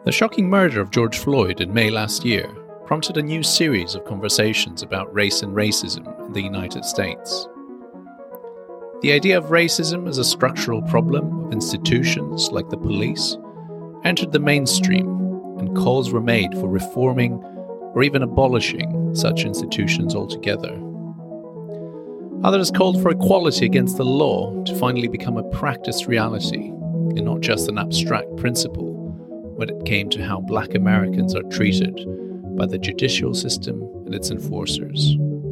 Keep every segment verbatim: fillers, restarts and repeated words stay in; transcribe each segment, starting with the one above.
The shocking murder of George Floyd in May last year prompted a new series of conversations about race and racism in the United States. The idea of racism as a structural problem of institutions like the police entered the mainstream, and calls were made for reforming or even abolishing such institutions altogether. Others called for equality against the law to finally become a practiced reality and not just an abstract principle when it came to how Black Americans are treated by the judicial system and its enforcers.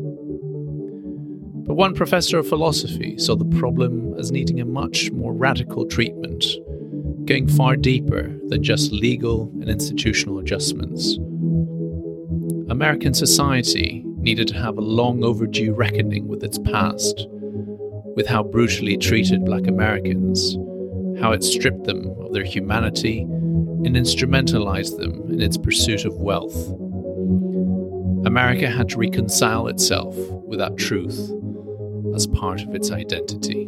But one professor of philosophy saw the problem as needing a much more radical treatment, going far deeper than just legal and institutional adjustments. American society needed to have a long overdue reckoning with its past, with how brutally it treated Black Americans, how it stripped them of their humanity and instrumentalized them in its pursuit of wealth. America had to reconcile itself with that truth as part of its identity.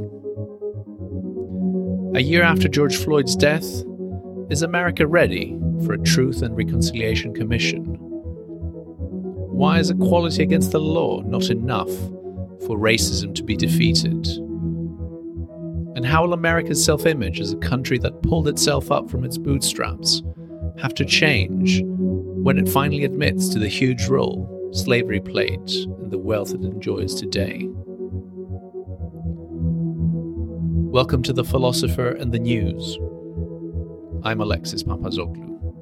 A year after George Floyd's death, is America ready for a Truth and Reconciliation Commission? Why is equality against the law not enough for racism to be defeated? And how will America's self-image as a country that pulled itself up from its bootstraps have to change when it finally admits to the huge role slavery played in the wealth it enjoys today? Welcome to The Philosopher and the News. I'm Alexis Papazoglou.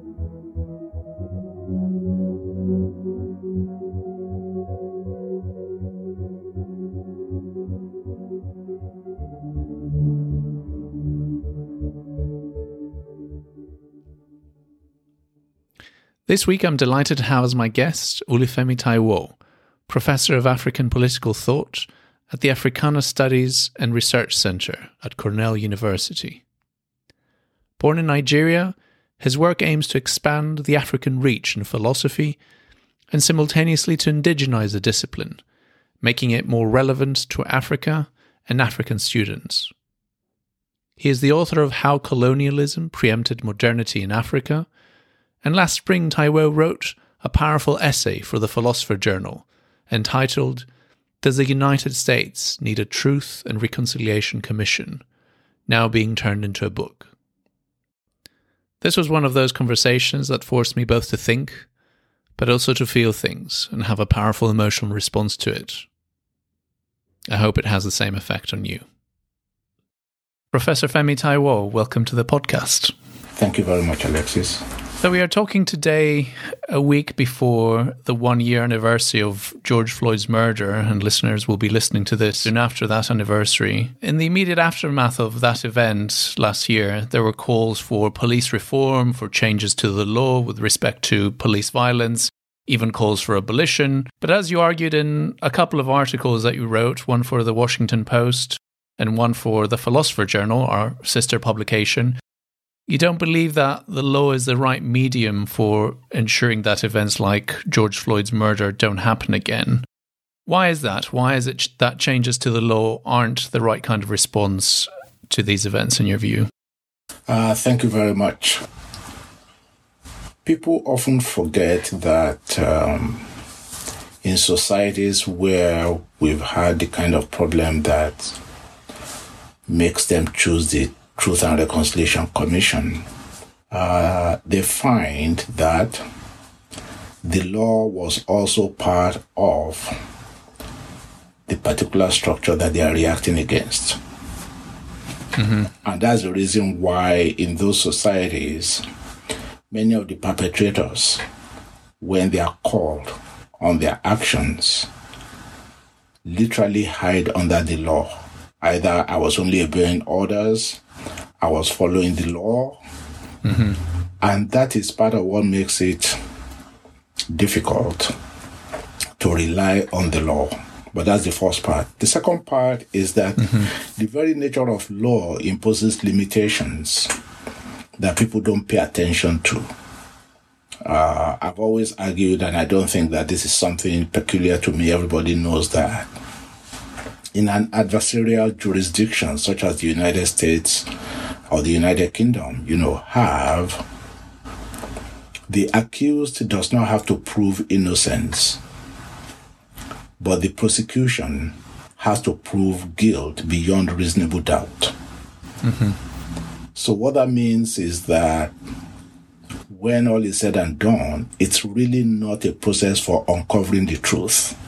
This week I'm delighted to have as my guest Olufemi Taiwo, Professor of African Political Thought at the Africana Studies and Research Center at Cornell University. Born in Nigeria, his work aims to expand the African reach in philosophy and simultaneously to indigenize the discipline, making it more relevant to Africa and African students. He is the author of How Colonialism Preempted Modernity in Africa, and last spring Taiwo wrote a powerful essay for the Philosopher Journal entitled Does the United States Need a Truth and Reconciliation Commission?, now being turned into a book. This was one of those conversations that forced me both to think, but also to feel things and have a powerful emotional response to it. I hope it has the same effect on you. Professor Femi Taiwo, welcome to the podcast. Thank you very much, Alexis. So we are talking today a week before the one-year anniversary of George Floyd's murder, and listeners will be listening to this soon after that anniversary. In the immediate aftermath of that event last year, there were calls for police reform, for changes to the law with respect to police violence, even calls for abolition. But as you argued in a couple of articles that you wrote, one for the Washington Post and one for the Philosopher Journal, our sister publication, you don't believe that the law is the right medium for ensuring that events like George Floyd's murder don't happen again. Why is that? Why is it that changes to the law aren't the right kind of response to these events, in your view? Uh, thank you very much. People often forget that um, in societies where we've had the kind of problem that makes them choose the Truth and Reconciliation Commission, uh, they find that the law was also part of the particular structure that they are reacting against. Mm-hmm. And that's the reason why in those societies, many of the perpetrators, when they are called on their actions, literally hide under the law. Either I was only obeying orders, I was following the law, mm-hmm. and that is part of what makes it difficult to rely on the law. But that's the first part. The second part is that mm-hmm. the very nature of law imposes limitations that people don't pay attention to. Uh, I've always argued, and I don't think that this is something peculiar to me, everybody knows that in an adversarial jurisdiction such as the United States or the United Kingdom, you know, have the accused does not have to prove innocence, but the prosecution has to prove guilt beyond reasonable doubt. Mm-hmm. So what that means is that when all is said and done, it's really not a process for uncovering the truth.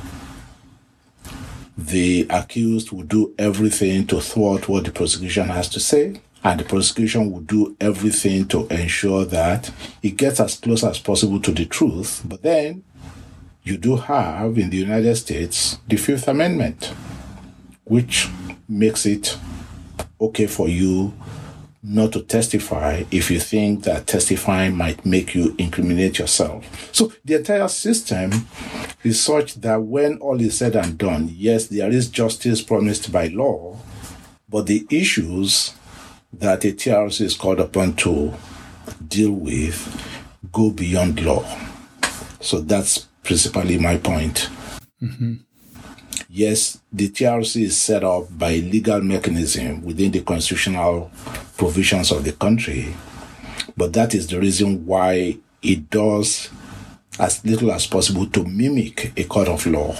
The accused will do everything to thwart what the prosecution has to say, and the prosecution will do everything to ensure that it gets as close as possible to the truth. But then you do have in the United States the Fifth Amendment, which makes it okay for you not to testify if you think that testifying might make you incriminate yourself. So the entire system is such that when all is said and done, yes, there is justice promised by law, but the issues that a T R C is called upon to deal with go beyond law. So that's principally my point. Mm-hmm. Yes, the T R C is set up by a legal mechanism within the constitutional provisions of the country, but that is the reason why it does as little as possible to mimic a court of law.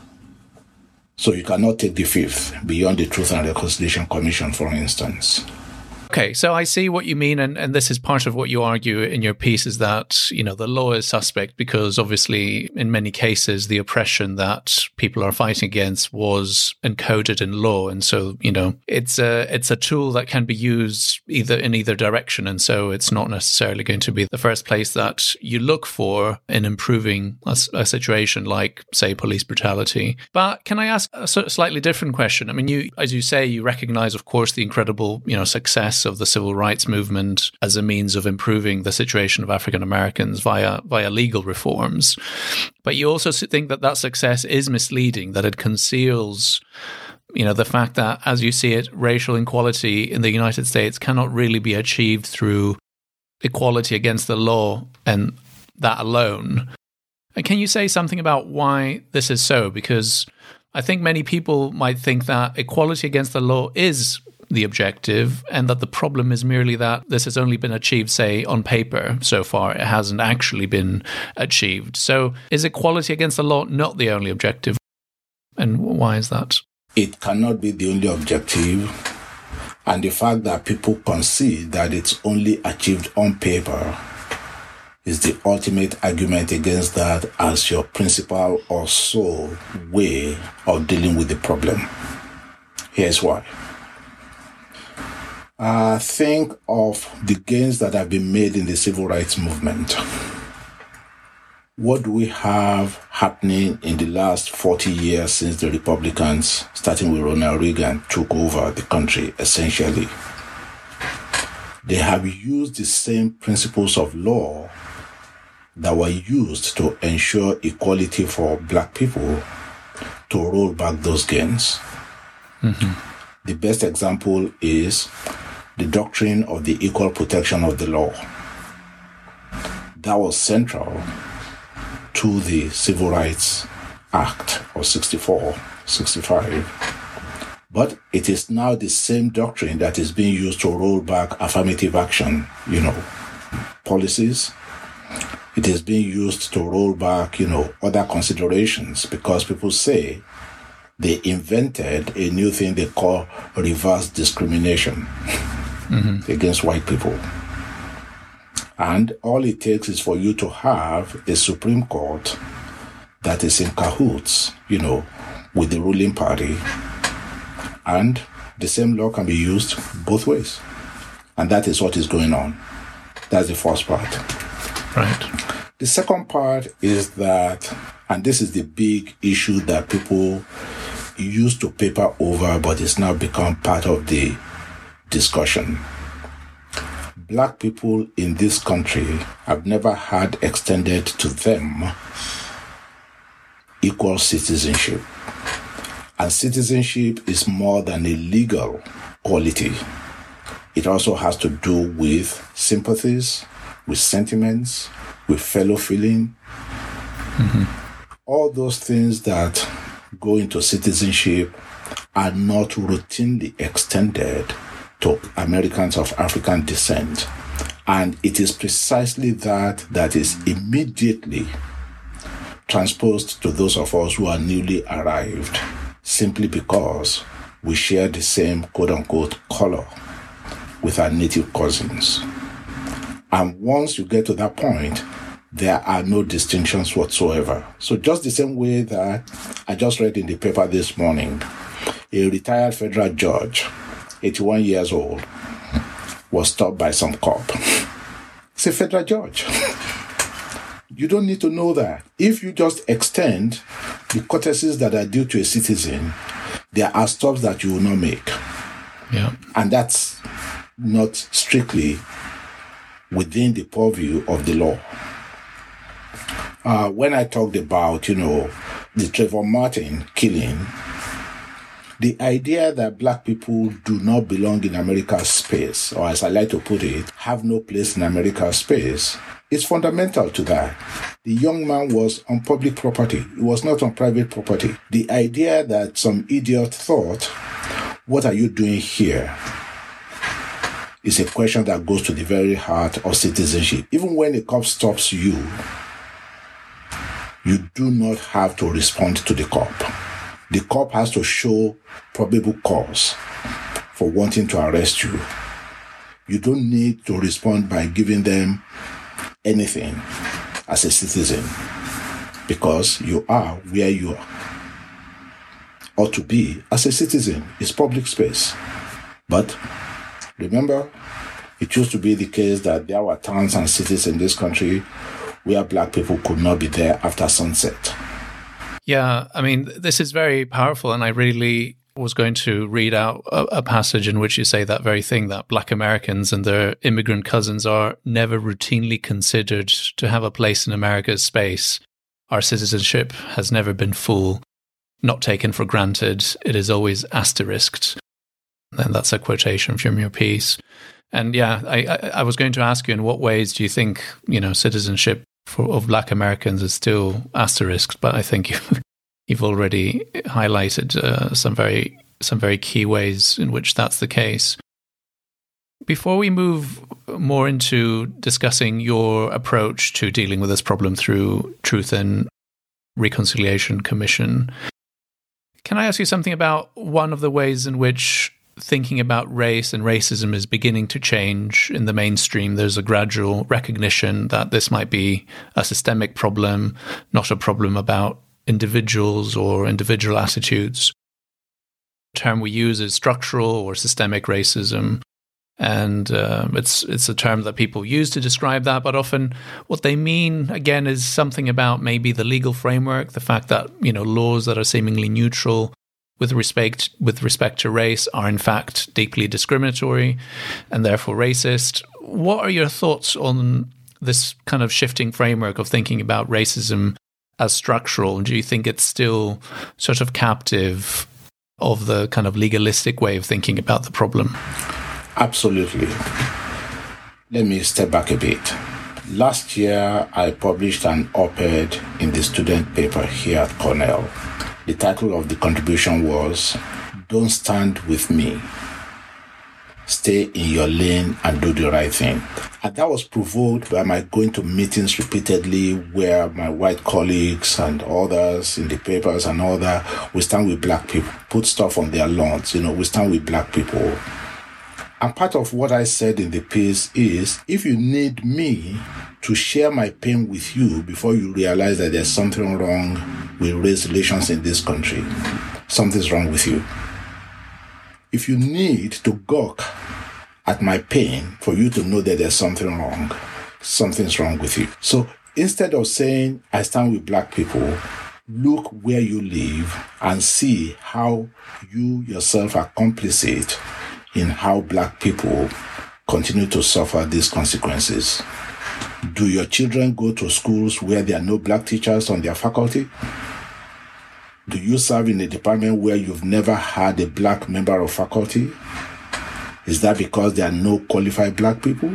So you cannot take the fifth beyond the Truth and Reconciliation Commission, for instance. Okay, so I see what you mean, and, and this is part of what you argue in your piece, is that, you know, the law is suspect because obviously in many cases the oppression that people are fighting against was encoded in law, and so, you know, it's a it's a tool that can be used either in either direction, and so it's not necessarily going to be the first place that you look for in improving a, a situation like, say, police brutality. But can I ask a slightly different question? I mean, you, as you say, you recognize, of course, the incredible, you know, success of the civil rights movement as a means of improving the situation of African Americans via via legal reforms. But you also think that that success is misleading, that it conceals, you know, the fact that, as you see it, racial equality in the United States cannot really be achieved through equality against the law and that alone. And can you say something about why this is so? Because I think many people might think that equality against the law is the objective, and that the problem is merely that this has only been achieved, say, on paper so far. It hasn't actually been achieved. So is equality against the law not the only objective? And why is that? It cannot be the only objective. And the fact that people concede that it's only achieved on paper is the ultimate argument against that as your principal or sole way of dealing with the problem. Here's why. Uh, think of the gains that have been made in the civil rights movement. What do we have happening in the last forty years since the Republicans, starting with Ronald Reagan, took over the country, essentially? They have used the same principles of law that were used to ensure equality for black people to roll back those gains. Mm-hmm. The best example is the doctrine of the equal protection of the law. That was central to the Civil Rights Act of sixty-four, sixty-five. But it is now the same doctrine that is being used to roll back affirmative action, you know, policies. It is being used to roll back, you know, other considerations, because people say they invented a new thing they call reverse discrimination. Mm-hmm. against white people. And all it takes is for you to have a Supreme Court that is in cahoots, you know, with the ruling party. And the same law can be used both ways. And that is what is going on. That's the first part. Right. The second part is that, and this is the big issue that people used to paper over, but it's now become part of the discussion. Black people in this country have never had extended to them equal citizenship. And citizenship is more than a legal quality. It also has to do with sympathies, with sentiments, with fellow feeling. Mm-hmm. All those things that go into citizenship are not routinely extended to Americans of African descent. And it is precisely that that is immediately transposed to those of us who are newly arrived, simply because we share the same quote-unquote color with our native cousins. And once you get to that point, there are no distinctions whatsoever. So just the same way that I just read in the paper this morning, a retired federal judge, eighty-one years old, was stopped by some cop. It's a federal judge. You don't need to know that. If you just extend the courtesies that are due to a citizen, there are stops that you will not make. Yeah. And that's not strictly within the purview of the law. Uh, when I talked about, you know, the Trayvon Martin killing, the idea that black people do not belong in America's space, or as I like to put it, have no place in America's space, is fundamental to that. The young man was on public property. He was not on private property. The idea that some idiot thought, what are you doing here, is a question that goes to the very heart of citizenship. Even when a cop stops you, you do not have to respond to the cop. The cop has to show probable cause for wanting to arrest you. You don't need to respond by giving them anything as a citizen, because you are where you ought to be as a citizen. It's public space. But remember, it used to be the case that there were towns and cities in this country where black people could not be there after sunset. Yeah, I mean, this is very powerful, and I really was going to read out a, a passage in which you say that very thing, that black Americans and their immigrant cousins are never routinely considered to have a place in America's space. Our citizenship has never been full, not taken for granted. It is always asterisked. And that's a quotation from your piece. And yeah, I, I, I was going to ask you, in what ways do you think, you know, citizenship for, of black Americans is still asterisked? But I think you, you've already highlighted uh, some very some very key ways in which that's the case. Before we move more into discussing your approach to dealing with this problem through Truth and Reconciliation Commission, can I ask you something about one of the ways in which thinking about race and racism is beginning to change in the mainstream? There's a gradual recognition that this might be a systemic problem, not a problem about individuals or individual attitudes. The term we use is structural or systemic racism. And uh, it's it's a term that people use to describe that, but often what they mean, again, is something about maybe the legal framework, the fact that, you know, laws that are seemingly neutral with respect with respect to race are in fact deeply discriminatory and therefore racist. What are your thoughts on this kind of shifting framework of thinking about racism as structural? Do you think it's still sort of captive of the kind of legalistic way of thinking about the problem? Absolutely. Let me step back a bit. Last year, I published an op-ed in the student paper here at Cornell. The title of the contribution was, "Don't Stand With Me. Stay in your lane and do the right thing." And that was provoked by my going to meetings repeatedly where my white colleagues and others in the papers and all that, we stand with black people, put stuff on their lawns, you know, we stand with black people. And part of what I said in the piece is, if you need me to share my pain with you before you realize that there's something wrong with race relations in this country, something's wrong with you. If you need to gawk at my pain for you to know that there's something wrong, something's wrong with you. So instead of saying, I stand with black people, look where you live and see how you yourself are complicit in how black people continue to suffer these consequences. Do your children go to schools where there are no black teachers on their faculty? Do you serve in a department where you've never had a black member of faculty? Is that because there are no qualified black people?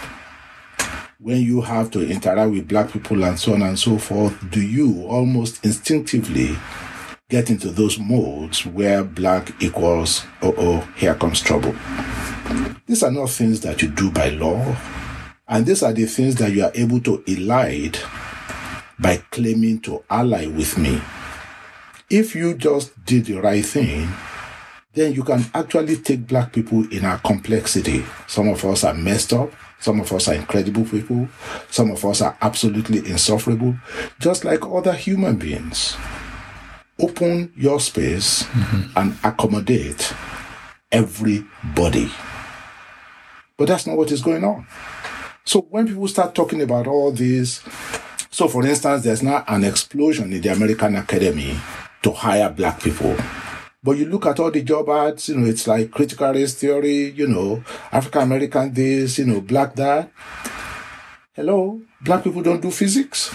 When you have to interact with black people and so on and so forth, do you almost instinctively get into those modes where black equals, oh, oh, here comes trouble? These are not things that you do by law. And these are the things that you are able to elide by claiming to ally with me. If you just did the right thing, then you can actually take black people in our complexity. Some of us are messed up. Some of us are incredible people. Some of us are absolutely insufferable, just like other human beings. Open your space mm-hmm. and accommodate everybody. But that's not what is going on. So when people start talking about all this, so for instance, there's now an explosion in the American Academy to hire black people. But you look at all the job ads, you know, it's like critical race theory, you know, African American this, you know, black that. Hello, black people don't do physics.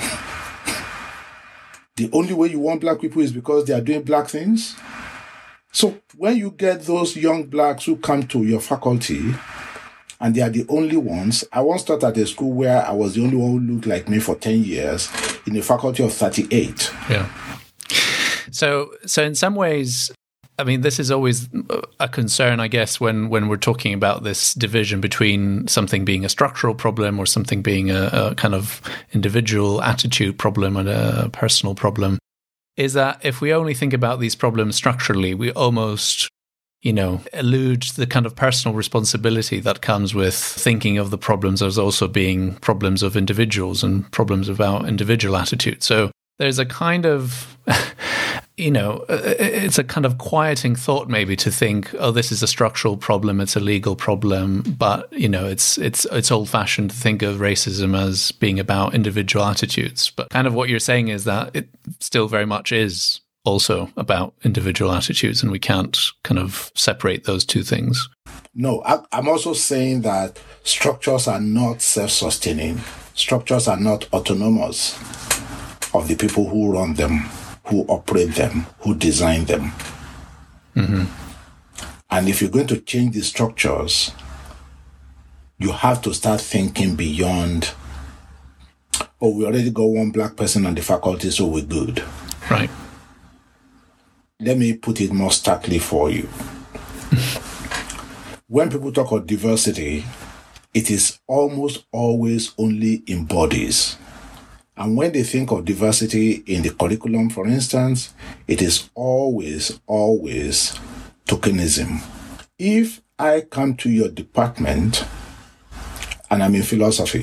The only way you want black people is because they are doing black things. So when you get those young blacks who come to your faculty and they are the only ones, I once taught at a school where I was the only one who looked like me for ten years in a faculty of thirty-eight. Yeah. So, so in some ways, I mean, this is always a concern, I guess, when, when we're talking about this division between something being a structural problem or something being a, a kind of individual attitude problem and a personal problem, is that if we only think about these problems structurally, we almost, you know, elude the kind of personal responsibility that comes with thinking of the problems as also being problems of individuals and problems about individual attitude. So there's a kind of... You know, it's a kind of quieting thought maybe to think, oh, this is a structural problem, it's a legal problem, but, you know, it's it's it's old-fashioned to think of racism as being about individual attitudes. But kind of what you're saying is that it still very much is also about individual attitudes, and we can't kind of separate those two things. No, I, I'm also saying that structures are not self-sustaining. Structures are not autonomous of the people who run them, who operate them, who design them. Mm-hmm. And if you're going to change the structures, you have to start thinking beyond, oh, we already got one black person on the faculty, so we're good. Right. Let me put it more starkly for you. When people talk of diversity, it is almost always in bodies. And when they think of diversity in the curriculum, for instance, it is always, always tokenism. If I come to your department and I'm in philosophy,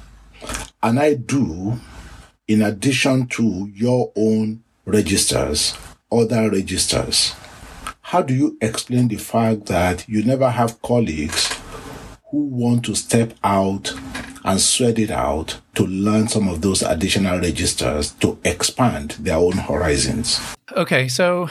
and I do, in addition to your own registers, other registers, how do you explain the fact that you never have colleagues who want to step out and sweat it out to learn some of those additional registers to expand their own horizons? Okay, so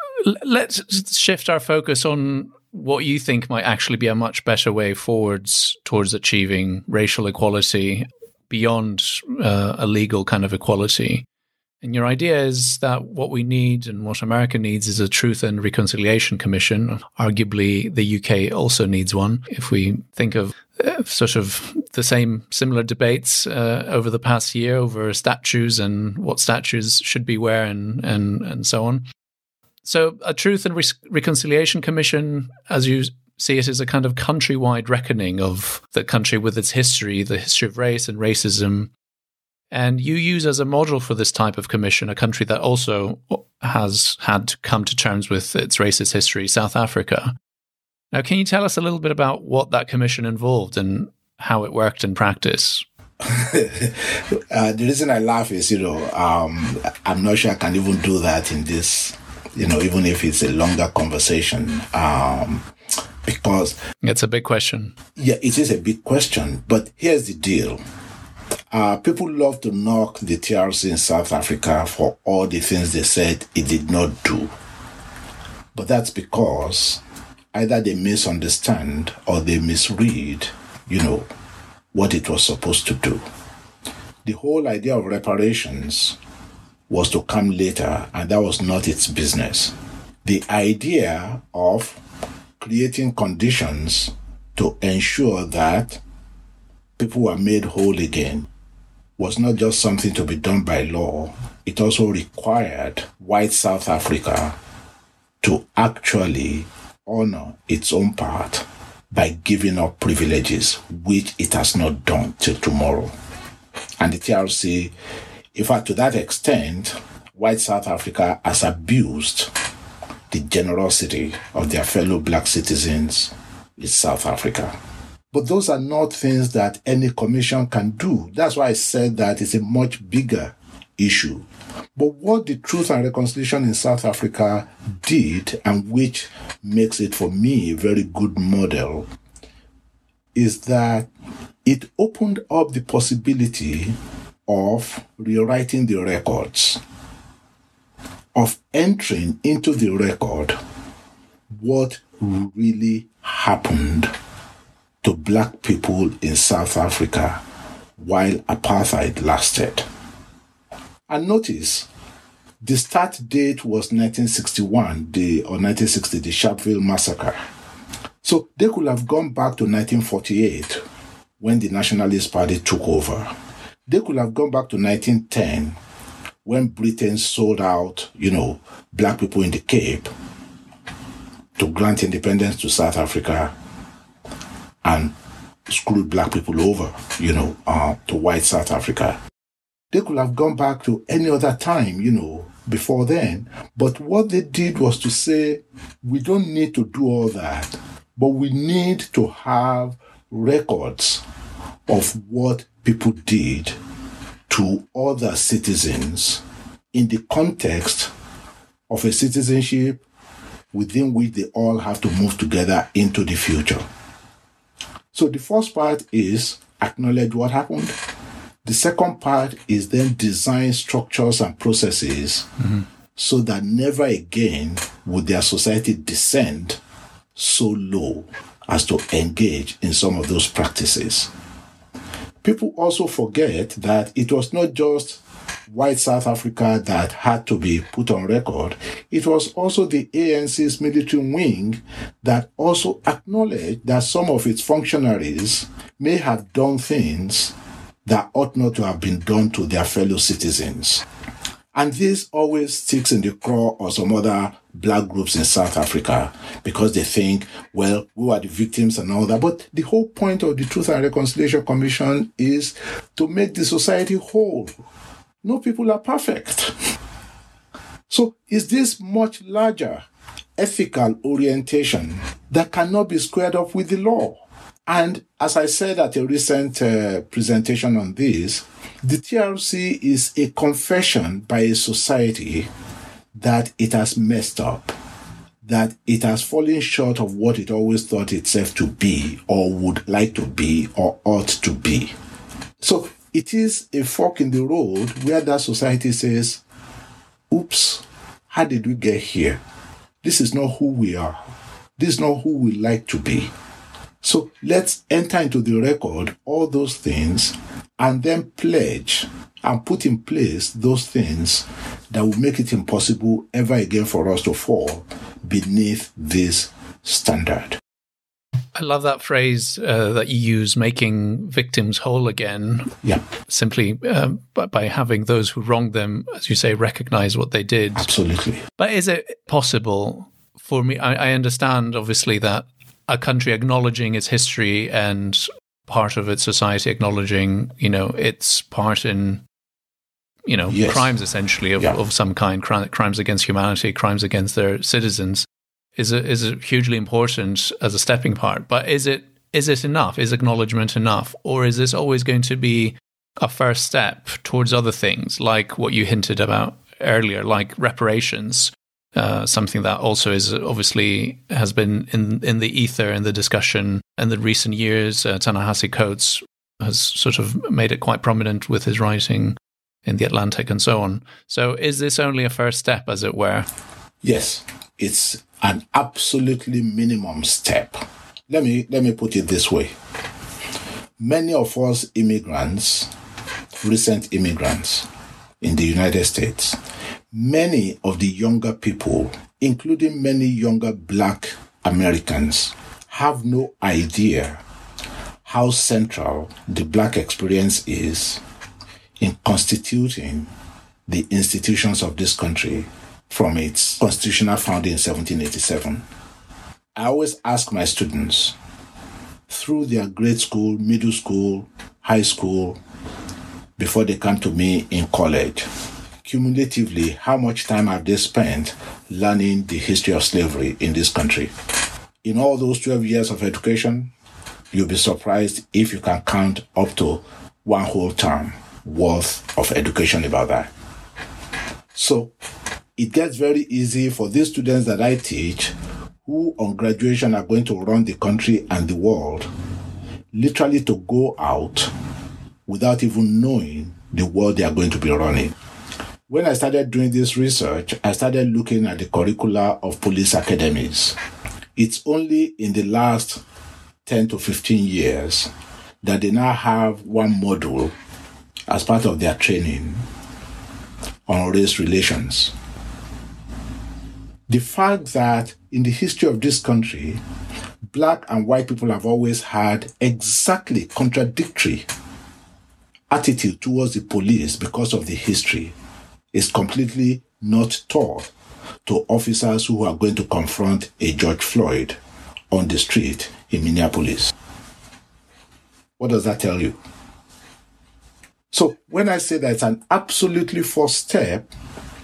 let's shift our focus on what you think might actually be a much better way forwards towards achieving racial equality beyond uh, a legal kind of equality. And your idea is that what we need and what America needs is a Truth and Reconciliation Commission. Arguably, the U K also needs one. If we think of uh, sort of the same similar debates uh, over the past year over statues and what statues should be where and, and, and so on. So a Truth and Re- Reconciliation Commission, as you see it, is a kind of countrywide reckoning of the country with its history, the history of race and racism. And you use as a model for this type of commission a country that also has had to come to terms with its racist history, South Africa. Now, can you tell us a little bit about what that commission involved and how it worked in practice? uh, the reason I laugh is, you know, um, I'm not sure I can even do that in this, you know, even if it's a longer conversation, um, because... It's a big question. Yeah, it is a big question. But here's the deal. Uh, people love to knock the T R C in South Africa for all the things they said it did not do. But that's because either they misunderstand or they misread, you know, what it was supposed to do. The whole idea of reparations was to come later, and that was not its business. The idea of creating conditions to ensure that people were made whole again was not just something to be done by law. It also required white South Africa to actually honor its own part by giving up privileges, which it has not done till tomorrow. And the T R C, in fact, to that extent, white South Africa has abused the generosity of their fellow black citizens in South Africa. But those are not things that any commission can do. That's why I said that it's a much bigger issue. But what the Truth and Reconciliation in South Africa did, and which makes it for me a very good model, is that it opened up the possibility of rewriting the records, of entering into the record what really happened to black people in South Africa while apartheid lasted. And notice, the start date was nineteen sixty-one, the, or nineteen sixty, the Sharpeville massacre. So they could have gone back to nineteen forty-eight, when the Nationalist Party took over. They could have gone back to nineteen ten, when Britain sold out, you know, black people in the Cape to grant independence to South Africa and screwed black people over, you know, uh, to white South Africa. They could have gone back to any other time, you know, before then. But what they did was to say, we don't need to do all that, but we need to have records of what people did to other citizens in the context of a citizenship within which they all have to move together into the future. So the first part is acknowledge what happened. The second part is then design structures and processes mm-hmm. so that never again would their society descend so low as to engage in some of those practices. People also forget that it was not just white South Africa that had to be put on record. It was also the A N C's military wing that also acknowledged that some of its functionaries may have done things that ought not to have been done to their fellow citizens. And this always sticks in the craw of some other black groups in South Africa because they think, well, we are the victims and all that. But the whole point of the Truth and Reconciliation Commission is to make the society whole. No people are perfect. So is this much larger ethical orientation that cannot be squared up with the law? And as I said at a recent uh, presentation on this, the T R C is a confession by a society that it has messed up, that it has fallen short of what it always thought itself to be, or would like to be, or ought to be. So it is a fork in the road where that society says, oops, how did we get here? This is not who we are. This is not who we like to be. So let's enter into the record all those things and then pledge and put in place those things that will make it impossible ever again for us to fall beneath this standard. I love that phrase uh, that you use, making victims whole again. Yeah. Simply um, by, by having those who wronged them, as you say, recognize what they did. Absolutely. But is it possible for me? I, I understand, obviously, that a country acknowledging its history and part of its society acknowledging, you know, its part in, you know, yes. crimes essentially of, yeah. of some kind, crimes against humanity, crimes against their citizens, is a, is a hugely important as a stepping part. But is it is it enough? Is acknowledgement enough? Or is this always going to be a first step towards other things, like what you hinted about earlier, like reparations? Uh, something that also is obviously has been in in the ether in the discussion in the recent years. Uh, Ta-Nehisi Coates has sort of made it quite prominent with his writing in The Atlantic and so on. So is this only a first step, as it were? Yes, it's an absolutely minimum step. Let me let me put it this way. Many of us immigrants, recent immigrants in the United States, many of the younger people, including many younger black Americans, have no idea how central the black experience is in constituting the institutions of this country from its constitutional founding in seventeen eighty-seven. I always ask my students, through their grade school, middle school, high school, before they come to me in college. Cumulatively, how much time have they spent learning the history of slavery in this country? In all those twelve years of education, you'll be surprised if you can count up to one whole term worth of education about that. So it gets very easy for these students that I teach, who on graduation are going to run the country and the world, literally to go out without even knowing the world they are going to be running. When I started doing this research, I started looking at the curricula of police academies. It's only in the last ten to fifteen years that they now have one module as part of their training on race relations. The fact that in the history of this country, black and white people have always had exactly contradictory attitude towards the police because of the history is completely not taught to officers who are going to confront a George Floyd on the street in Minneapolis. What does that tell you? So when I say that it's an absolutely first step,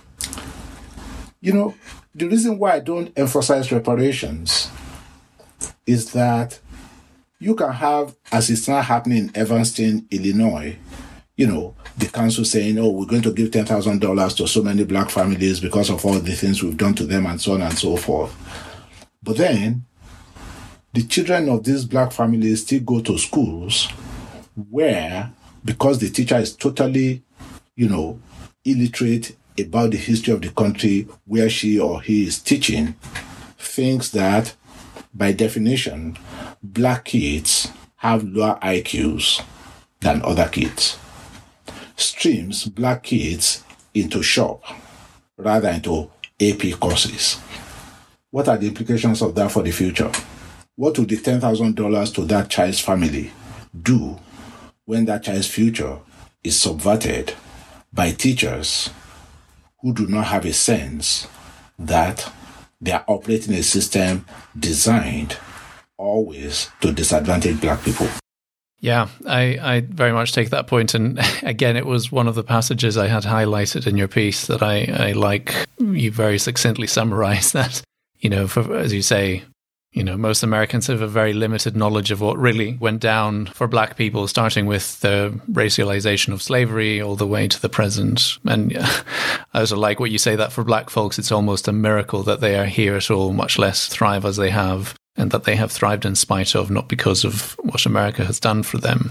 you know, the reason why I don't emphasize reparations is that you can have, as it's now happening in Evanston, Illinois, you know, the council saying, oh, we're going to give ten thousand dollars to so many black families because of all the things we've done to them and so on and so forth. But then the children of these black families still go to schools where, because the teacher is totally, you know, illiterate about the history of the country where she or he is teaching, thinks that, by definition, black kids have lower I Qs than other kids. Streams black kids into shop rather into A P courses. What are the implications of that for the future? What will the ten thousand dollars to that child's family do when that child's future is subverted by teachers who do not have a sense that they are operating a system designed always to disadvantage black people? Yeah, I, I very much take that point. And again, it was one of the passages I had highlighted in your piece that I, I like. You very succinctly summarized that, you know, for, as you say, you know, most Americans have a very limited knowledge of what really went down for black people, starting with the racialization of slavery all the way to the present. And yeah, I also like what you say, that for black folks, it's almost a miracle that they are here at all, much less thrive as they have, and that they have thrived in spite of, not because of what America has done for them.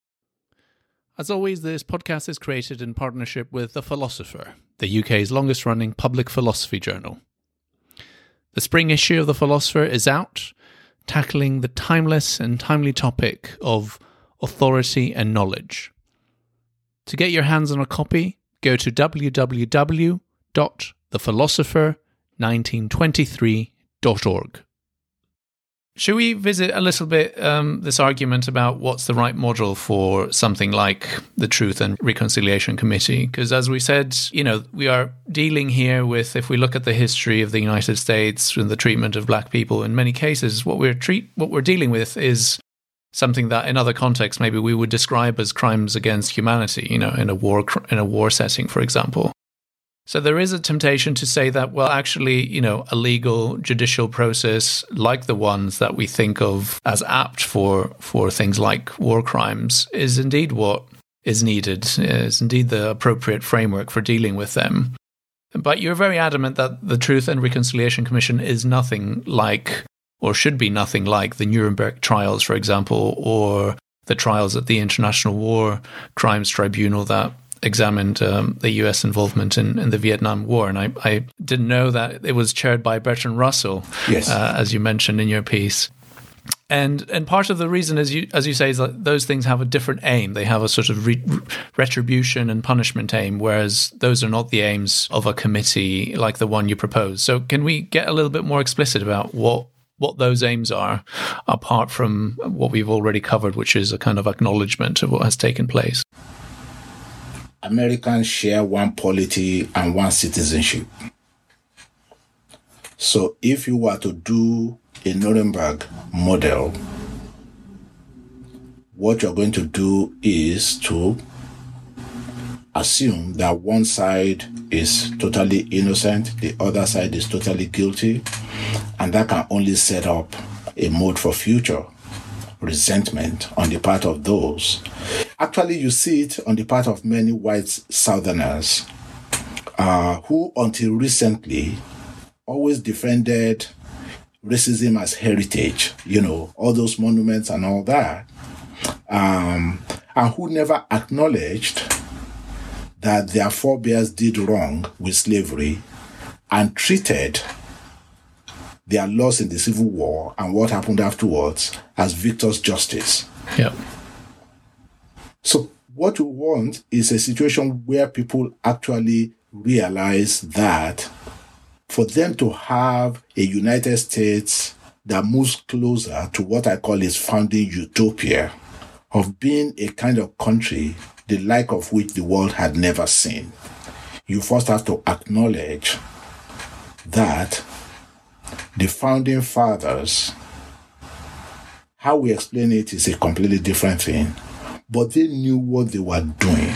As always, this podcast is created in partnership with The Philosopher, the U K's longest-running public philosophy journal. The spring issue of The Philosopher is out, tackling the timeless and timely topic of authority and knowledge. To get your hands on a copy, go to w w w dot the philosopher nineteen twenty-three dot org. Should we visit a little bit um, this argument about what's the right model for something like the Truth and Reconciliation Committee? Because as we said, you know, we are dealing here with, if we look at the history of the United States and the treatment of black people, in many cases, what we're treat what we're dealing with is something that in other contexts maybe we would describe as crimes against humanity, you know, in a war in a war setting, for example. So there is a temptation to say that, well, actually, you know, a legal judicial process like the ones that we think of as apt for for things like war crimes is indeed what is needed, is indeed the appropriate framework for dealing with them. But you're very adamant that the Truth and Reconciliation Commission is nothing like, or should be nothing like, the Nuremberg trials, for example, or the trials at the International War Crimes Tribunal that examined um, the U S involvement in, in the Vietnam War. And I, I didn't know that it was chaired by Bertrand Russell, yes. uh, as you mentioned in your piece. And and part of the reason, as you as you say, is that those things have a different aim. They have a sort of re- retribution and punishment aim, whereas those are not the aims of a committee like the one you propose. So can we get a little bit more explicit about what what those aims are, apart from what we've already covered, which is a kind of acknowledgement of what has taken place? Americans share one polity and one citizenship. So if you were to do a Nuremberg model, what you're going to do is to assume that one side is totally innocent, the other side is totally guilty, and that can only set up a mode for future resentment on the part of those. Actually, you see it on the part of many white Southerners uh, who, until recently, always defended racism as heritage, you know, all those monuments and all that, um, and who never acknowledged that their forebears did wrong with slavery and treated their loss in the Civil War and what happened afterwards as victor's justice. Yeah. So what we want is a situation where people actually realize that for them to have a United States that moves closer to what I call its founding utopia of being a kind of country the like of which the world had never seen, you first have to acknowledge that the founding fathers, how we explain it is a completely different thing, but they knew what they were doing.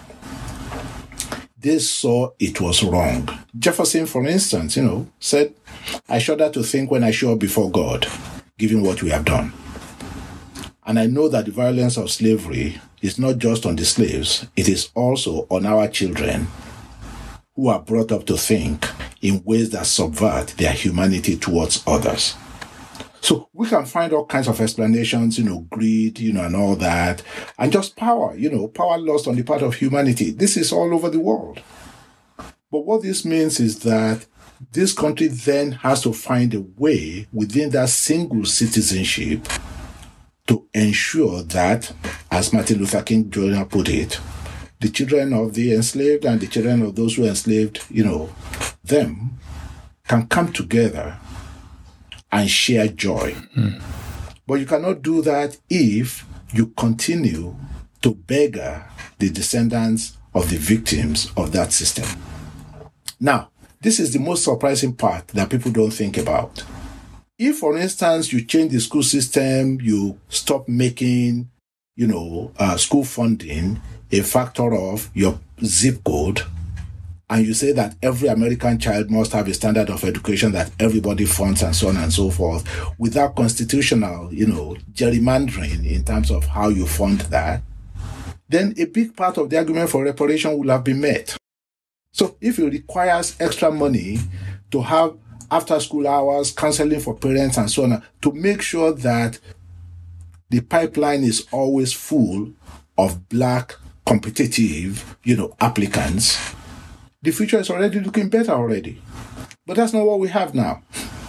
They saw it was wrong. Jefferson, for instance, you know, said, I shudder to think when I show up before God, given what we have done. And I know that the violence of slavery is not just on the slaves, it is also on our children who are brought up to think in ways that subvert their humanity towards others. So we can find all kinds of explanations, you know, greed, you know, and all that, and just power, you know, power lost on the part of humanity. This is all over the world. But what this means is that this country then has to find a way within that single citizenship to ensure that, as Martin Luther King Junior put it, the children of the enslaved and the children of those who enslaved, you know, them can come together and share joy. Mm. But you cannot do that if you continue to beggar the descendants of the victims of that system. Now, this is the most surprising part that people don't think about. If, for instance, you change the school system, you stop making, you know, uh, school funding a factor of your zip code, and you say that every American child must have a standard of education that everybody funds and so on and so forth, without constitutional, you know, gerrymandering in terms of how you fund that, then a big part of the argument for reparation will have been met. So if it requires extra money to have after-school hours, counseling for parents and so on, to make sure that the pipeline is always full of black, competitive, you know, applicants, the future is already looking better already. But that's not what we have now.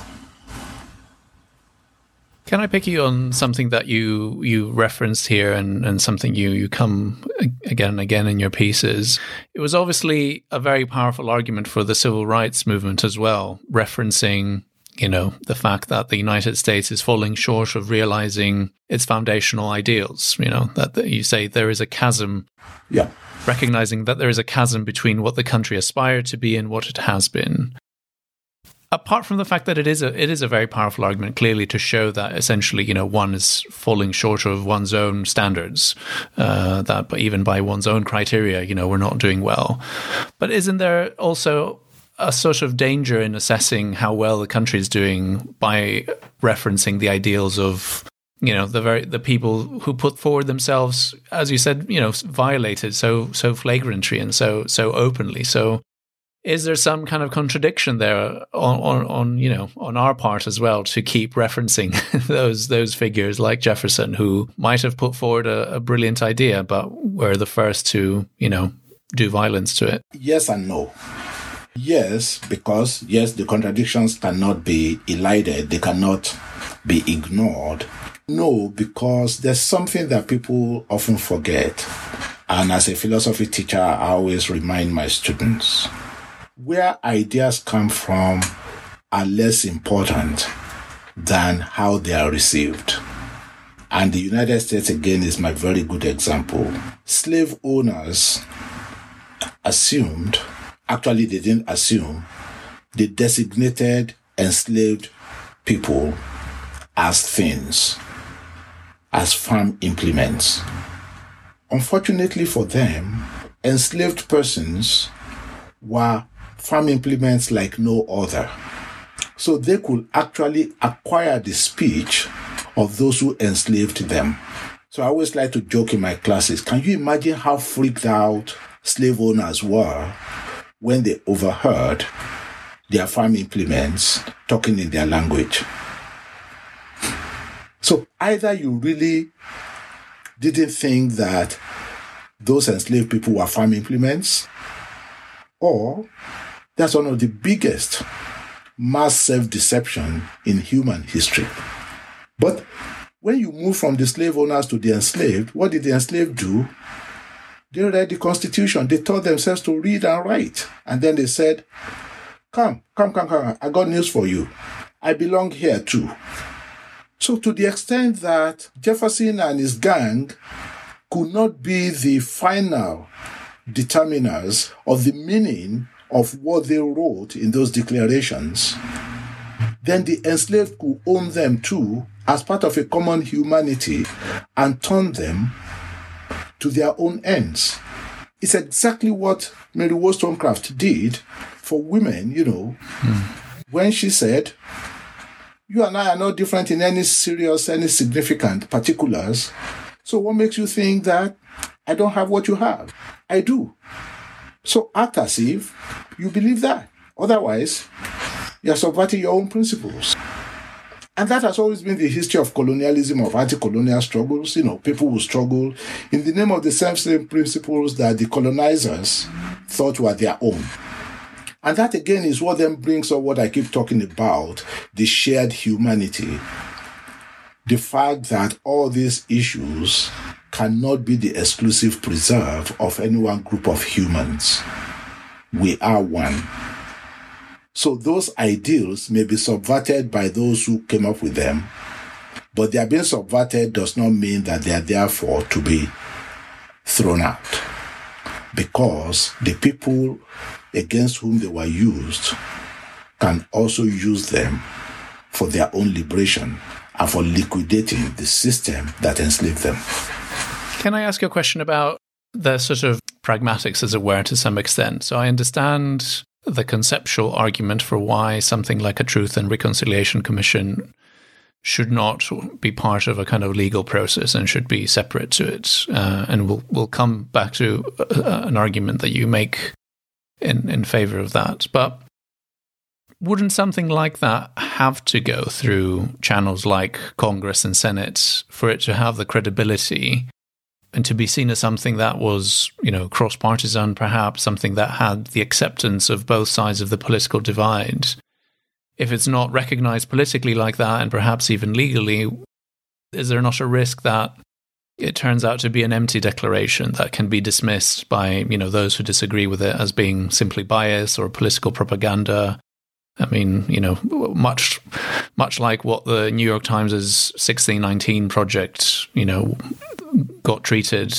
Can I pick you on something that you you referenced here and, and something you, you come again and again in your pieces? It was obviously a very powerful argument for the civil rights movement as well, referencing, you know, the fact that the United States is falling short of realizing its foundational ideals, you know, that the, you say there is a chasm. Yeah. Recognizing that there is a chasm between what the country aspired to be and what it has been. Apart from the fact that it is a it is a very powerful argument, clearly, to show that essentially, you know, one is falling short of one's own standards, uh, that but even by one's own criteria, you know, we're not doing well. But isn't there also a sort of danger in assessing how well the country is doing by referencing the ideals of, you know, the very the people who put forward themselves, as you said, you know, violated so so flagrantly and so so openly. So, is there some kind of contradiction there on, on, on you know on our part as well to keep referencing those those figures like Jefferson, who might have put forward a, a brilliant idea, but were the first to, you know, do violence to it? Yes and no. Yes, because yes, the contradictions cannot be elided; they cannot be ignored. No, because there's something that people often forget. And as a philosophy teacher, I always remind my students, where ideas come from are less important than how they are received. And the United States, again, is my very good example. Slave owners assumed, actually they didn't assume, they designated enslaved people as things. as farm implements. Unfortunately for them, enslaved persons were farm implements like no other. So they could actually acquire the speech of those who enslaved them. So I always like to joke in my classes, can you imagine how freaked out slave owners were when they overheard their farm implements talking in their language? So either you really didn't think that those enslaved people were farm implements, or that's one of the biggest mass self-deception in human history. But when you move from the slave owners to the enslaved, what did the enslaved do? They read the Constitution. They taught themselves to read and write. And then they said, come, come, come, come, I got news for you. I belong here too. So to the extent that Jefferson and his gang could not be the final determiners of the meaning of what they wrote in those declarations, then the enslaved could own them too as part of a common humanity and turn them to their own ends. It's exactly what Mary Wollstonecraft did for women, you know, mm. when she said, you and I are not different in any serious, any significant particulars. So what makes you think that I don't have what you have? I do. So act as if you believe that. Otherwise, you're subverting your own principles. And that has always been the history of colonialism, of anti-colonial struggles. You know, people will struggle in the name of the same principles that the colonizers thought were their own. And that again is what then brings up what I keep talking about, the shared humanity. The fact that all these issues cannot be the exclusive preserve of any one group of humans. We are one. So those ideals may be subverted by those who came up with them, but their being subverted does not mean that they are therefore to be thrown out, because the people against whom they were used can also use them for their own liberation and for liquidating the system that enslaved them. Can I ask you a question about the sort of pragmatics, as it were, to some extent? So I understand the conceptual argument for why something like a Truth and Reconciliation Commission should not be part of a kind of legal process and should be separate to it. Uh, and we'll we'll come back to uh, an argument that you make in, in favor of that. But wouldn't something like that have to go through channels like Congress and Senate for it to have the credibility and to be seen as something that was, you know, cross-partisan, perhaps something that had the acceptance of both sides of the political divide? If it's not recognized politically like that, and perhaps even legally, is there not a risk that it turns out to be an empty declaration that can be dismissed by, you know, those who disagree with it as being simply bias or political propaganda? I mean, you know, much much like what the New York Times' sixteen nineteen project, you know, got treated,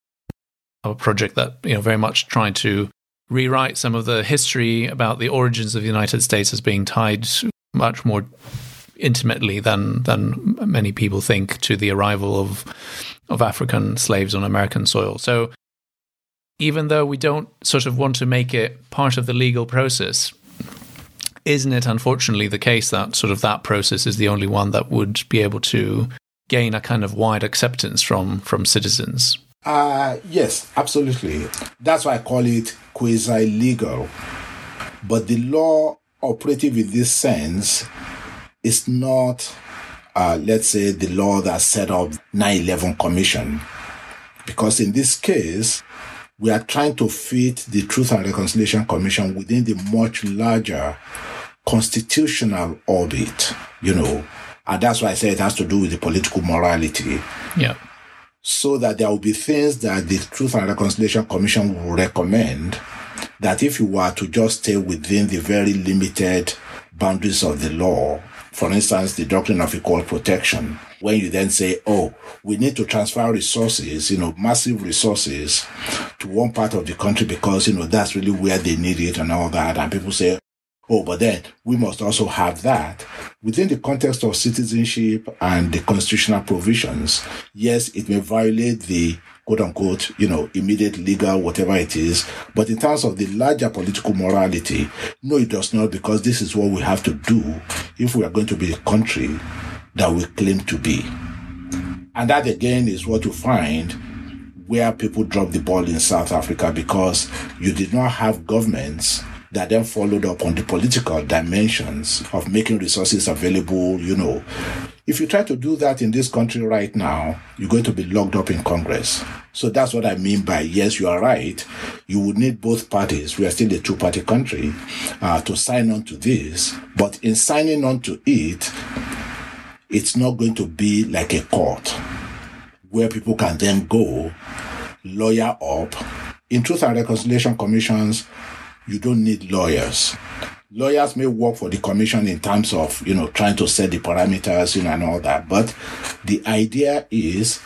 a project that, you know, very much tried to rewrite some of the history about the origins of the United States as being tied much more intimately than than many people think to the arrival of of African slaves on American soil. So even though we don't sort of want to make it part of the legal process, isn't it unfortunately the case that sort of that process is the only one that would be able to gain a kind of wide acceptance from from citizens? Uh, yes, absolutely. That's why I call it quasi-legal. But the law operative in this sense is not, uh, let's say, the law that set up nine eleven Commission. Because in this case, we are trying to fit the Truth and Reconciliation Commission within the much larger constitutional orbit, you know. And that's why I say it has to do with the political morality. Yeah. So that there will be things that the Truth and Reconciliation Commission will recommend that if you were to just stay within the very limited boundaries of the law, for instance, the doctrine of equal protection, when you then say, oh, we need to transfer resources, you know, massive resources to one part of the country because, you know, that's really where they need it and all that. And people say, Oh, but then we must also have that within the context of citizenship and the constitutional provisions. Yes, it may violate the quote unquote, you know, immediate legal, whatever it is. But in terms of the larger political morality, no, it does not, because this is what we have to do if we are going to be a country that we claim to be. And that again is what you find where people drop the ball in South Africa, because you did not have governments that then followed up on the political dimensions of making resources available, you know. If you try to do that in this country right now, you're going to be locked up in Congress. So that's what I mean by, yes, you are right. You would need both parties. We are still a two-party country uh, to sign on to this. But in signing on to it, it's not going to be like a court where people can then go, lawyer up. In Truth and Reconciliation Commissions, you don't need lawyers. Lawyers may work for the commission in terms of, you know, trying to set the parameters, you know, and all that. But the idea is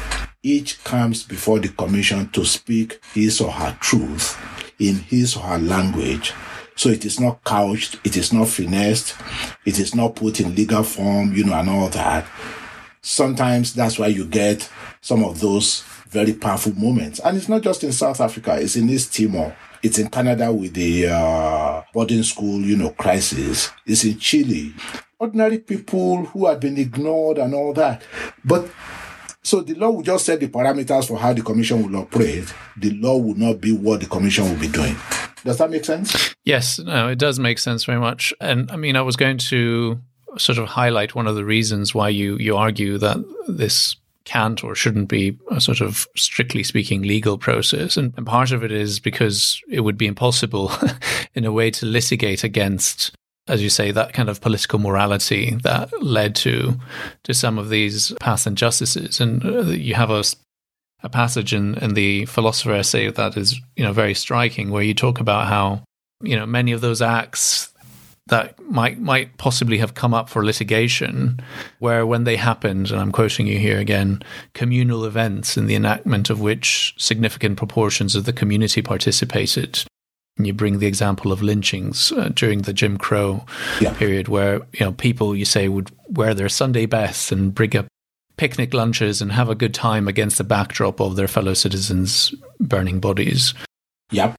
each comes before the commission to speak his or her truth in his or her language. So it is not couched, it is not finessed, it is not put in legal form, you know, and all that. Sometimes that's why you get some of those very powerful moments. And it's not just in South Africa, it's in East Timor. It's in Canada with the uh, boarding school, you know, crisis. It's in Chile. Ordinary people who had been ignored and all that. But so the law will just set the parameters for how the commission will operate. The law will not be what the commission will be doing. Does that make sense? Yes, no, it does make sense very much. And I mean, I was going to sort of highlight one of the reasons why you, you argue that this can't or shouldn't be a sort of, strictly speaking, legal process. And, and part of it is because it would be impossible in a way to litigate against, as you say, that kind of political morality that led to to some of these past injustices. And uh, you have a, a passage in, in the Philosopher essay that is, you know, very striking, where you talk about how, you know, many of those acts that might might possibly have come up for litigation, where when they happened, and I'm quoting you here again, communal events in the enactment of which significant proportions of the community participated. And you bring the example of lynchings uh, during the Jim Crow yeah. period, where, you know, people, you say, would wear their Sunday best and bring up picnic lunches and have a good time against the backdrop of their fellow citizens burning bodies. Yep.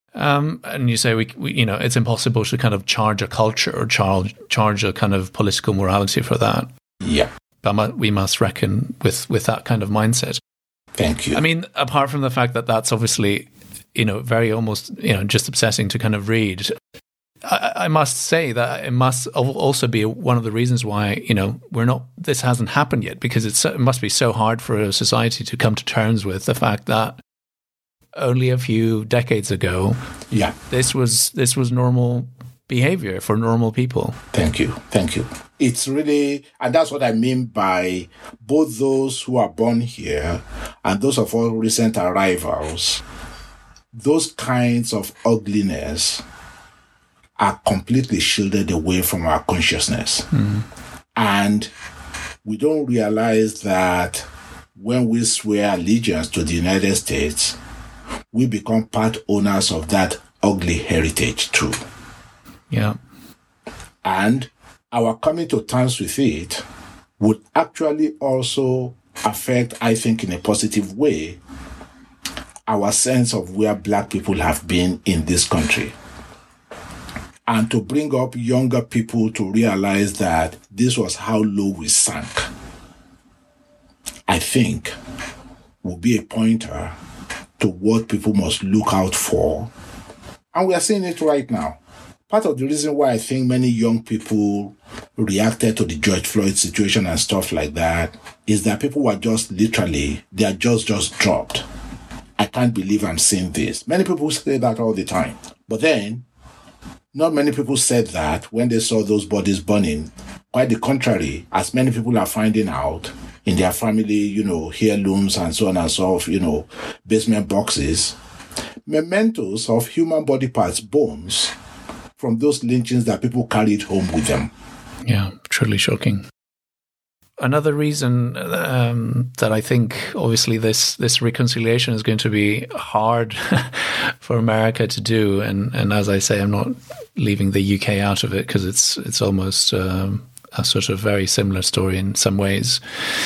Um, and you say, we, we, you know, it's impossible to kind of charge a culture or charge charge a kind of political morality for that. Yeah. But we must reckon with, with that kind of mindset. Thank you. I mean, apart from the fact that that's obviously, you know, very almost, you know, just obsessing to kind of read, I, I must say that it must also be one of the reasons why, you know, we're not, this hasn't happened yet, because it's, it must be so hard for a society to come to terms with the fact that only a few decades ago, yeah, this was this was normal behavior for normal people. Thank you. Thank you. It's really, and that's what I mean by both those who are born here and those of all recent arrivals. Those kinds of ugliness are completely shielded away from our consciousness. Mm. And we don't realize that when we swear allegiance to the United States, we become part owners of that ugly heritage too. Yeah. And our coming to terms with it would actually also affect, I think, in a positive way, our sense of where Black people have been in this country. And to bring up younger people to realize that this was how low we sank, I think will be a pointer to what people must look out for. And we are seeing it right now. Part of the reason why I think many young people reacted to the George Floyd situation and stuff like that is that people were just literally, they are just, just dropped. I can't believe I'm saying this. Many people say that all the time. But then, not many people said that when they saw those bodies burning. Quite the contrary, as many people are finding out in their family, you know, heirlooms and so on and so forth, you know, basement boxes, mementos of human body parts, bones, from those lynchings that people carried home with them. Yeah, truly shocking. another reason um, that I think obviously this this reconciliation is going to be hard for America to do, and and as I say, I'm not leaving the U K out of it because it's it's almost um, a sort of very similar story in some ways,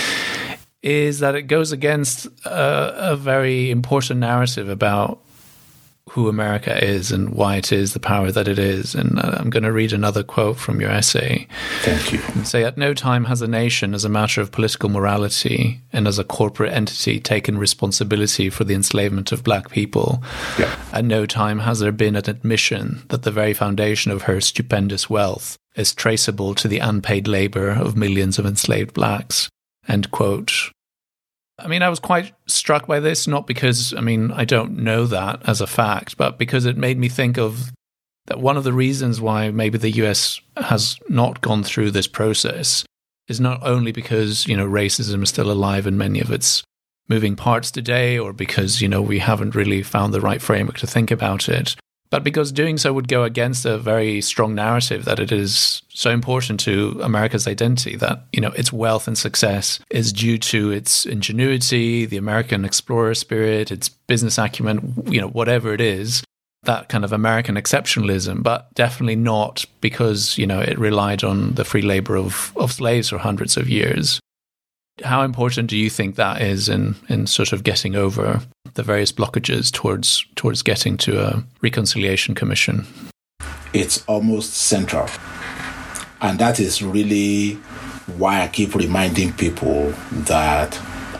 is that it goes against a, a very important narrative about who America is and why it is the power that it is. And I'm going to read another quote from your essay. Thank you. And say, at no time has a nation, as a matter of political morality and as a corporate entity, taken responsibility for the enslavement of black people. Yeah. At no time has there been an admission that the very foundation of her stupendous wealth is traceable to the unpaid labor of millions of enslaved blacks. End quote. I mean, I was quite struck by this, not because, I mean, I don't know that as a fact, but because it made me think of that one of the reasons why maybe the U S has not gone through this process is not only because, you know, racism is still alive in many of its moving parts today, or because, you know, we haven't really found the right framework to think about it, but because doing so would go against a very strong narrative that it is so important to America's identity, that, you know, its wealth and success is due to its ingenuity, the American explorer spirit, its business acumen, you know, whatever it is, that kind of American exceptionalism, but definitely not because, you know, it relied on the free labor of, of slaves for hundreds of years. How important do you think that is in, in sort of getting over the various blockages towards towards getting to a reconciliation commission? It's almost central. And that is really why I keep reminding people that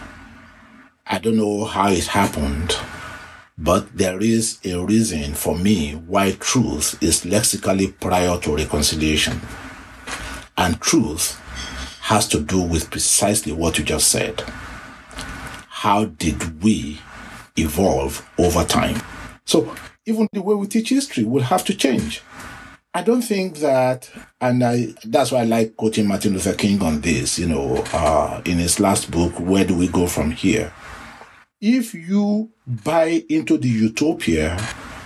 I don't know how it happened, but there is a reason for me why truth is lexically prior to reconciliation. And truth has to do with precisely what you just said. How did we evolve over time? So even the way we teach history will have to change. I don't think that, and I that's why I like quoting Martin Luther King on this, you know, uh, in his last book, Where Do We Go From Here? If you buy into the utopia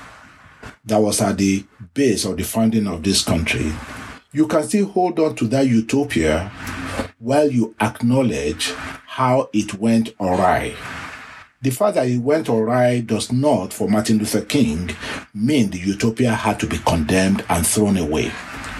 that was at the base of the founding of this country, you can still hold on to that utopia while you acknowledge how it went awry. The fact that it went awry does not, for Martin Luther King, mean the utopia had to be condemned and thrown away.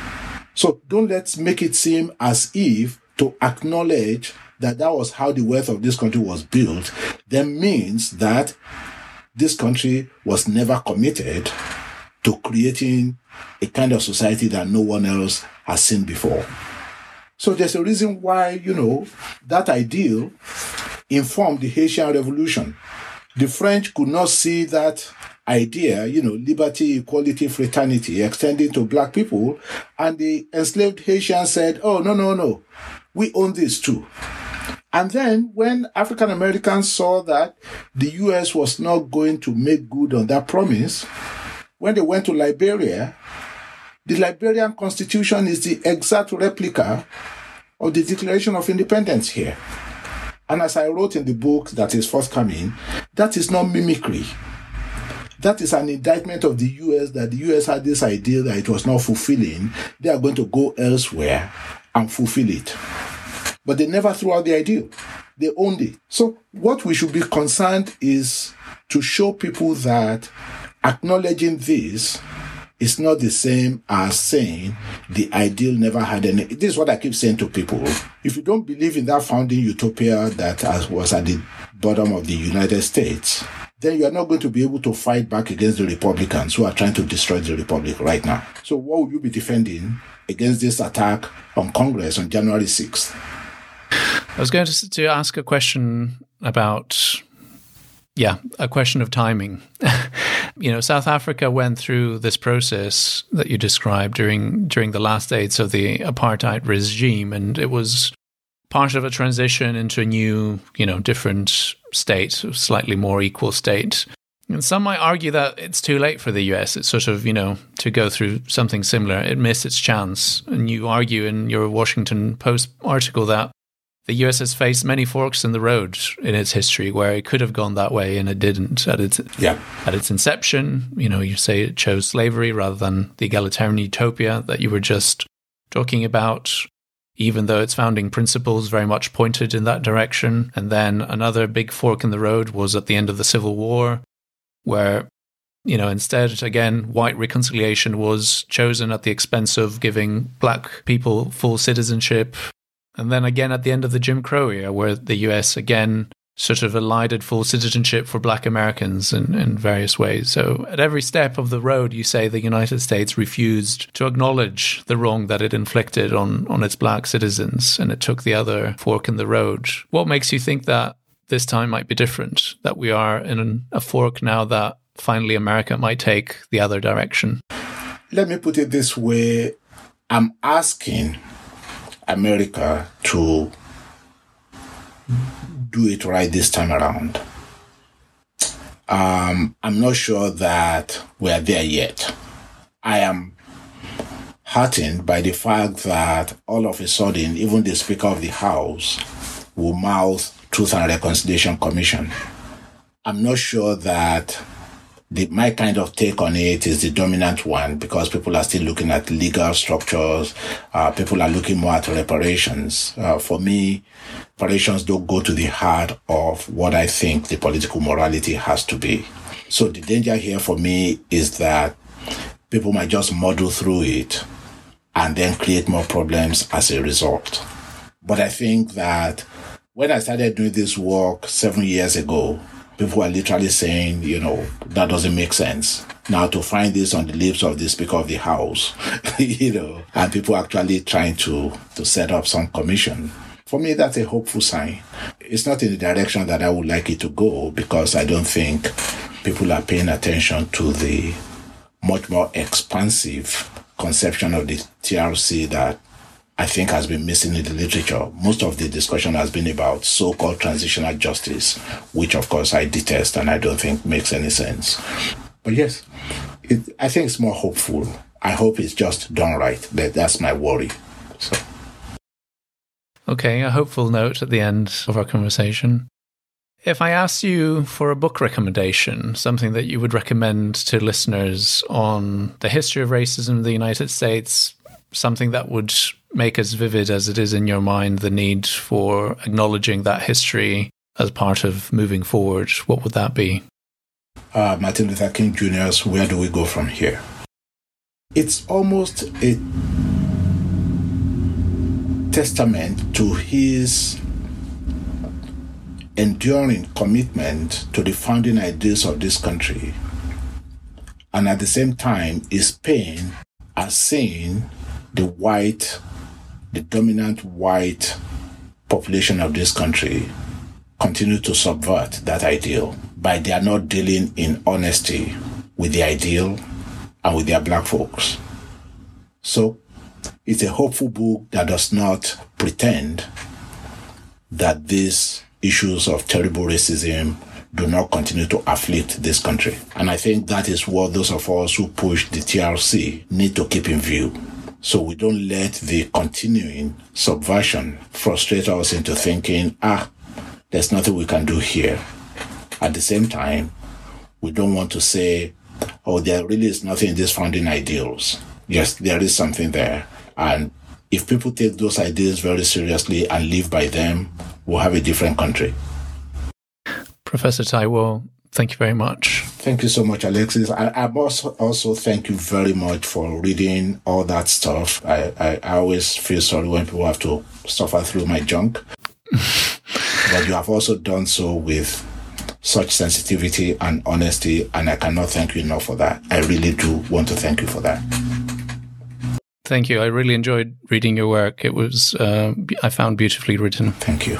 So don't let's make it seem as if to acknowledge that that was how the wealth of this country was built then means that this country was never committed to creating a kind of society that no one else has seen before. So there's a reason why, you know, that ideal informed the Haitian Revolution. The French could not see that idea, you know, liberty, equality, fraternity, extending to black people. And the enslaved Haitians said, oh, no, no, no, we own this too. And then when African Americans saw that the U S was not going to make good on that promise, when they went to Liberia, the Liberian Constitution is the exact replica of the Declaration of Independence here. And as I wrote in the book that is forthcoming, that is not mimicry. That is an indictment of the U S, that the U S had this idea that it was not fulfilling. They are going to go elsewhere and fulfill it. But they never threw out the ideal. They owned it. So what we should be concerned is to show people that acknowledging this is not the same as saying the ideal never had any. This is what I keep saying to people. If you don't believe in that founding utopia that was at the bottom of the United States, then you are not going to be able to fight back against the Republicans who are trying to destroy the Republic right now. So what will you be defending against this attack on Congress on January sixth? I was going to, to ask a question about, yeah, a question of timing. You know, South Africa went through this process that you described during during the last days of the apartheid regime, and it was part of a transition into a new, you know, different state, a slightly more equal state. And some might argue that it's too late for the U S. It's sort of, you know, to go through something similar. It missed its chance. And you argue in your Washington Post article that the U S has faced many forks in the road in its history where it could have gone that way and it didn't at its yeah. at its inception. You know, you say it chose slavery rather than the egalitarian utopia that you were just talking about. even though its founding principles very much pointed in that direction. And then another big fork in the road was at the end of the Civil War, where, you know, instead, again, white reconciliation was chosen at the expense of giving black people full citizenship. And then again at the end of the Jim Crow era, where the U S again sort of elided full citizenship for black Americans in, in various ways. So at every step of the road, you say the United States refused to acknowledge the wrong that it inflicted on, on its black citizens, and it took the other fork in the road. What makes you think that this time might be different, that we are in an, a fork now that finally America might take the other direction? Let me put it this way. I'm asking America to do it right this time around. Um, I'm not sure that we're there yet. I am heartened by the fact that all of a sudden, even the Speaker of the House will mouth Truth and Reconciliation Commission. I'm not sure that the, my kind of take on it is the dominant one, because people are still looking at legal structures. Uh, people are looking more at reparations. Uh, for me, reparations don't go to the heart of what I think the political morality has to be. So the danger here for me is that people might just muddle through it and then create more problems as a result. But I think that when I started doing this work seven years ago, people were literally saying, you know, that doesn't make sense. Now to find this on the lips of the Speaker of the House, you know, and people actually trying to, to set up some commission. For me, that's a hopeful sign. It's not in the direction that I would like it to go, because I don't think people are paying attention to the much more expansive conception of the T R C that I think has been missing in the literature. Most of the discussion has been about so-called transitional justice, which of course I detest and I don't think makes any sense. But yes, it, I think it's more hopeful. I hope it's just done right. That, that's my worry. So. Okay, a hopeful note at the end of our conversation. If I asked you for a book recommendation, something that you would recommend to listeners on the history of racism in the United States, something that would make as vivid as it is in your mind the need for acknowledging that history as part of moving forward, what would that be? Uh, Martin Luther King Junior's Where Do We Go From Here? It's almost a testament to his enduring commitment to the founding ideals of this country, and at the same time his pain at seeing the white, the dominant white population of this country continue to subvert that ideal by their not dealing in honesty with the ideal and with their black folks. So it's a hopeful book that does not pretend that these issues of terrible racism do not continue to afflict this country. And I think that is what those of us who push the T R C need to keep in view. So we don't let the continuing subversion frustrate us into thinking, ah, there's nothing we can do here. At the same time, we don't want to say, oh, there really is nothing in these founding ideals. Yes, there is something there. And if people take those ideas very seriously and live by them, we'll have a different country. Professor Taiwo, thank you very much. Thank you so much, Alexis. I, I must also thank you very much for reading all that stuff. I, I, I always feel sorry when people have to suffer through my junk. But you have also done so with such sensitivity and honesty, and I cannot thank you enough for that. I really do want to thank you for that. Thank you. I really enjoyed reading your work. It was, uh, I found beautifully written. Thank you.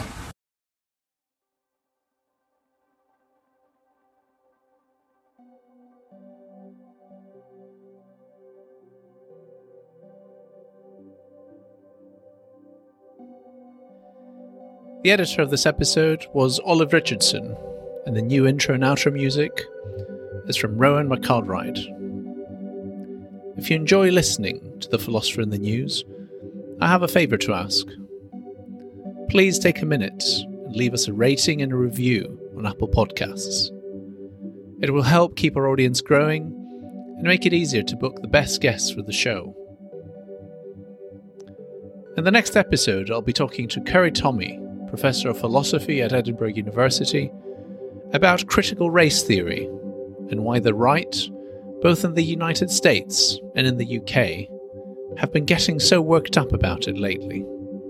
The editor of this episode was Olive Richardson, and the new intro and outro music is from Rowan McCallride. If you enjoy listening to The Philosopher in the News, I have a favour to ask. Please take a minute and leave us a rating and a review on Apple Podcasts. It will help keep our audience growing and make it easier to book the best guests for the show. In the next episode, I'll be talking to Curry Tommy, Professor of Philosophy at Edinburgh University, about critical race theory and why the right, both in the United States and in the U K, have been getting so worked up about it lately.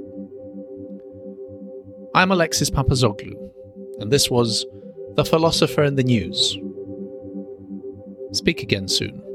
I'm Alexis Papazoglou, and this was The Philosopher in the News. Speak again soon.